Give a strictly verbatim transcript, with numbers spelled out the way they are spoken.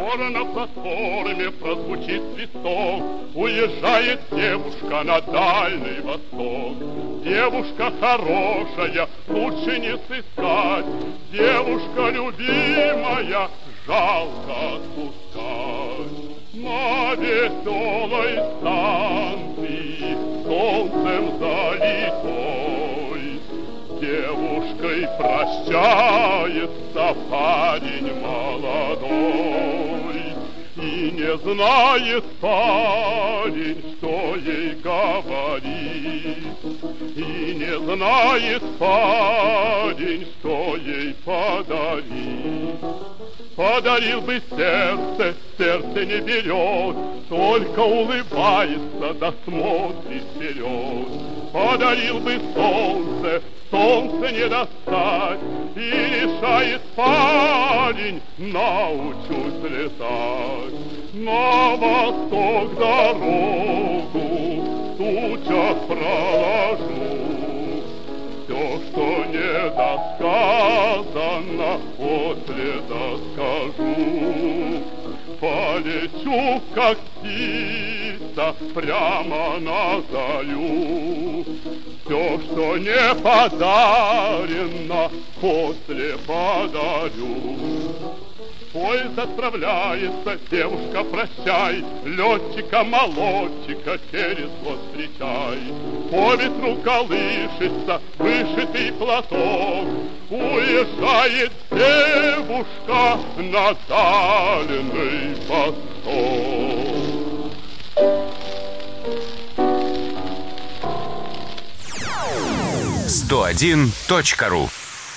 Скоро на платформе прозвучит свисток, уезжает девушка на Дальний Восток. Девушка хорошая, лучше не сыскать, девушка любимая, жалко отпускать. На веселой станции, солнцем залитой, девушкой прощается парень молодой. И не знает парень, что ей говорить, и не знает парень, что ей подарить. Подарил бы сердце, сердце не берет, только улыбается, да смотрит вперед. Подарил бы солнце, солнце не достать, и решает парень, научусь летать. На восток дорогу тучах проложу, все, что недосказано, после доскажу. Полечу, как птица, прямо на зарю. Все, что не подарено, после подарю. Поезд отправляется, девушка, прощай, летчика-молодчика через год встречай. По ветру колышется вышитый платок, уезжает девушка на Дальний Восток. сто один точка ру